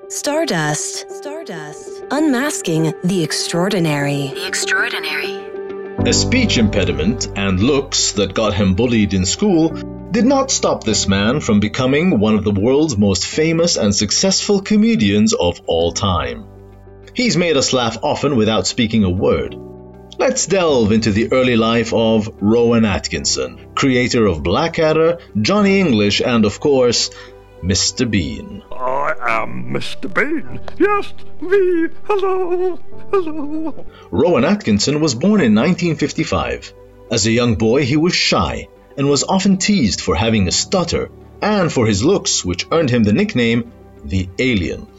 Stardust. Unmasking the extraordinary. A speech impediment and looks that got him bullied in school did not stop this man from becoming one of the world's most famous and successful comedians of all time. He's made us laugh often without speaking a word. Let's delve into the early life of Rowan Atkinson, creator of Blackadder, Johnny English, and of course, Mr. Bean. I am Mr. Bean. Yes, me. Hello. Rowan Atkinson was born in 1955. As a young boy, he was shy and was often teased for having a stutter and for his looks, which earned him the nickname the Alien.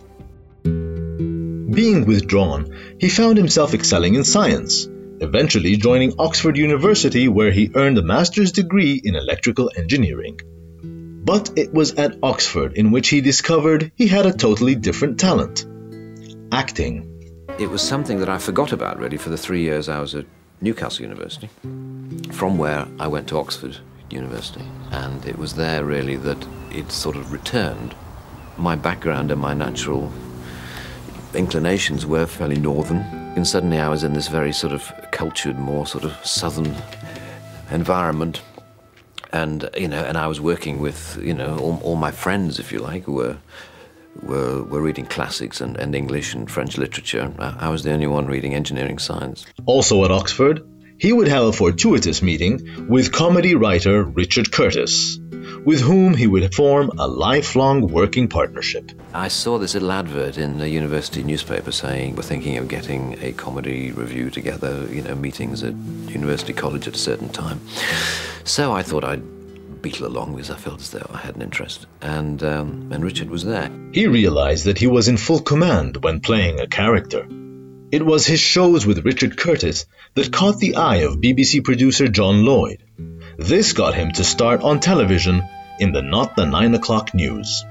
Being withdrawn, he found himself excelling in science, eventually joining Oxford University, where he earned a master's degree in electrical engineering. But it was at Oxford in which he discovered he had a totally different talent: acting. It was something that I forgot about, really, for the 3 years I was at Newcastle University, from where I went to Oxford University. And it was there, really, that it sort of returned. My background and my natural inclinations were fairly northern. And suddenly I was in this very sort of cultured, more sort of southern environment. And, and I was working with, all my friends, if you like, who were reading classics and English and French literature. I was the only one reading engineering science. Also at Oxford, he would have a fortuitous meeting with comedy writer Richard Curtis, with whom he would form a lifelong working partnership. I saw this little advert in the university newspaper saying we're thinking of getting a comedy review together, meetings at University College at a certain time. So I thought I'd beetle along because I felt as though I had an interest. And Richard was there. He realized that he was in full command when playing a character. It was his shows with Richard Curtis that caught the eye of BBC producer John Lloyd. This got him to start on television in the Not the 9 o'clock news.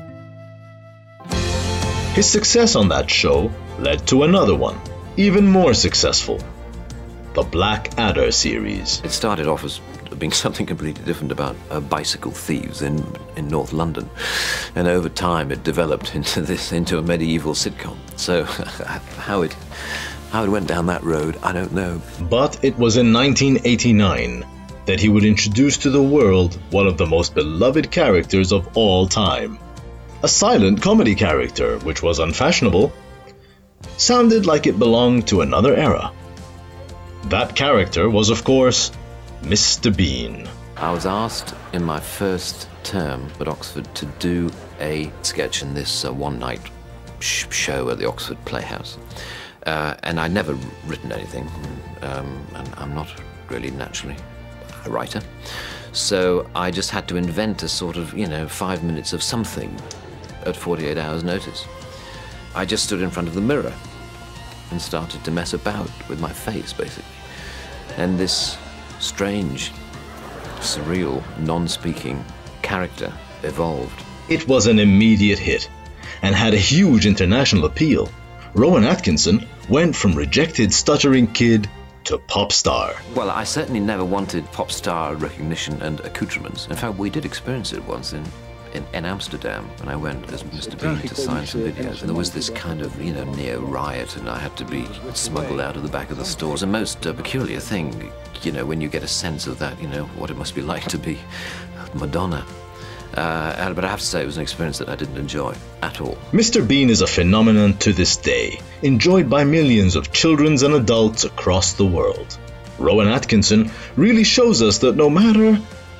His success on that show led to another one, even more successful: the Blackadder series. It started off as being something completely different about bicycle thieves in North London, and over time it developed into a medieval sitcom. So how it went down that road, I don't know. But it was in 1989 that he would introduce to the world one of the most beloved characters of all time. A silent comedy character, which was unfashionable, sounded like it belonged to another era. That character was, of course, Mr. Bean. I was asked in my first term at Oxford to do a sketch in this one-night show at the Oxford Playhouse. And I'd never written anything, and I'm not really naturally a writer. So I just had to invent a sort of, 5 minutes of something at 48 hours notice. I just stood in front of the mirror and started to mess about with my face, basically. And this strange, surreal, non-speaking character evolved. It was an immediate hit and had a huge international appeal. Rowan Atkinson went from rejected stuttering kid to pop star. Well, I certainly never wanted pop star recognition and accoutrements. In fact, we did experience it once in Amsterdam when I went as Mr. Bean to sign some videos. And there was this kind of, near riot, and I had to be smuggled out of the back of the store. It was a most peculiar thing, when you get a sense of that, what it must be like to be Madonna. But I have to say it was an experience that I didn't enjoy at all. Mr. Bean is a phenomenon to this day, enjoyed by millions of children and adults across the world. Rowan Atkinson really shows us that no matter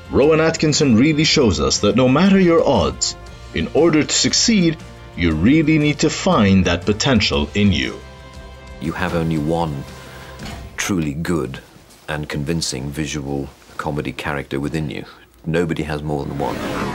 your odds, in order to succeed, you really need to find that potential in you. You have only one truly good and convincing visual comedy character within you. Nobody has more than one.